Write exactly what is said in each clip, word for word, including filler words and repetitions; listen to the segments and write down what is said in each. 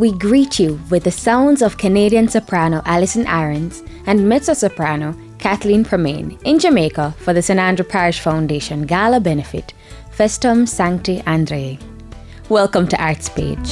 we greet you with the sounds of Canadian soprano Alison Aarons and mezzo-soprano Kathleen Permain in Jamaica for the Saint Andrew Parish Foundation Gala Benefit, Festum Sancti Andrei. Welcome to Arts Page.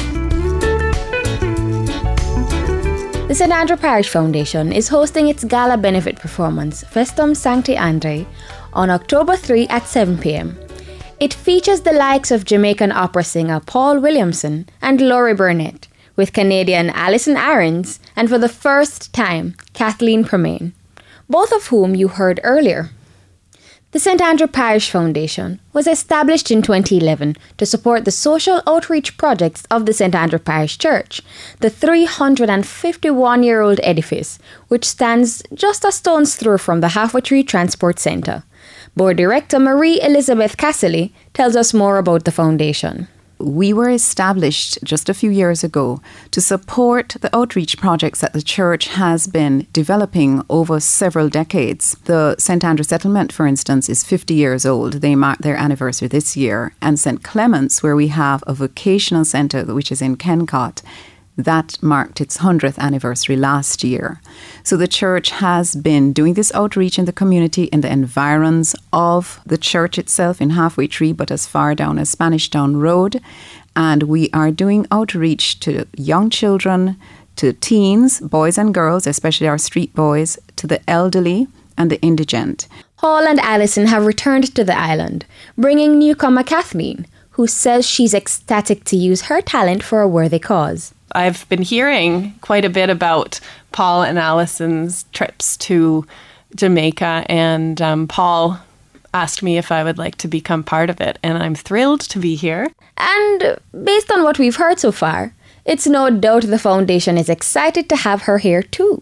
The Saint Andrew Parish Foundation is hosting its Gala Benefit performance, Festum Sancti Andrei, on October third at seven p.m. It features the likes of Jamaican opera singer Paul Williamson and Laurie Burnett, with Canadian Alison Aarons and for the first time, Kathleen Permain, both of whom you heard earlier. The Saint Andrew Parish Foundation was established in twenty eleven to support the social outreach projects of the Saint Andrew Parish Church, the three hundred fifty-one-year-old edifice, which stands just a stone's throw from the Halfway Tree Transport Centre. Board Director Marie Elizabeth Cassidy tells us more about the foundation. We were established just a few years ago to support the outreach projects that the church has been developing over several decades. The Saint Andrew Settlement, for instance, is fifty years old. They mark their anniversary this year. And Saint Clement's, where we have a vocational centre, which is in Kencott, that marked its hundredth anniversary last year. So the church has been doing this outreach in the community, in the environs of the church itself in Halfway Tree, but as far down as Spanish Town Road. And we are doing outreach to young children, to teens, boys and girls, especially our street boys, to the elderly and the indigent. Paul and Alison have returned to the island, bringing newcomer Kathleen, who says she's ecstatic to use her talent for a worthy cause. I've been hearing quite a bit about Paul and Alison's trips to Jamaica, and um, Paul asked me if I would like to become part of it, and I'm thrilled to be here. And based on what we've heard so far, it's no doubt the foundation is excited to have her here too.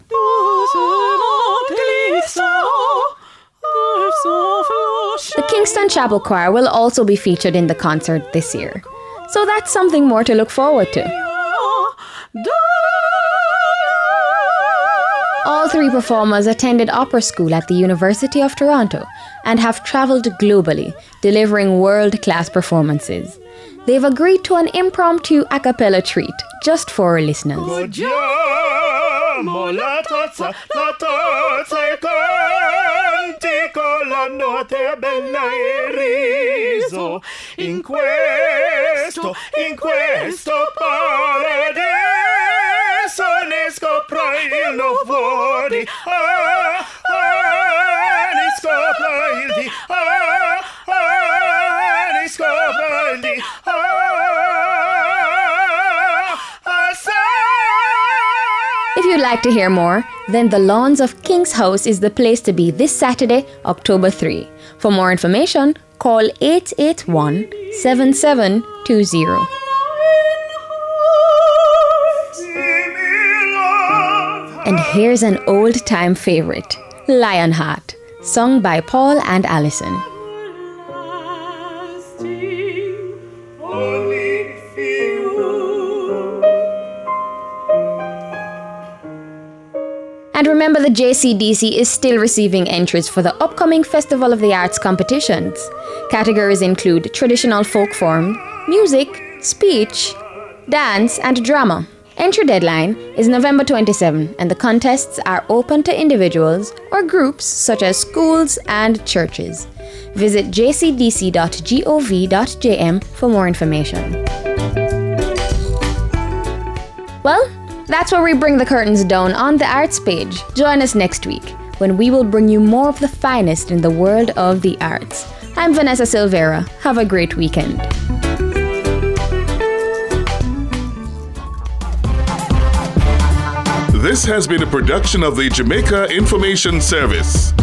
The Kingston Chapel Choir will also be featured in the concert this year, so that's something more to look forward to. All three performers attended opera school at the University of Toronto and have travelled globally, delivering world-class performances. They've agreed to an impromptu a cappella treat just for our listeners. If you'd like to hear more, then the Lawns of King's House is the place to be this Saturday, October third. For more information, call eight eight one, seven seven two zero. And here's an old-time favorite, Lionheart, sung by Paul and Alison. And remember, the J C D C is still receiving entries for the upcoming Festival of the Arts competitions. Categories include traditional folk form, music, speech, dance, and drama. Entry deadline is November twenty-seventh, and the contests are open to individuals or groups such as schools and churches. Visit j c d c dot gov dot j m for more information. Well, that's where we bring the curtains down on the Arts Page. Join us next week when we will bring you more of the finest in the world of the arts. I'm Vanessa Silvera. Have a great weekend. This has been a production of the Jamaica Information Service.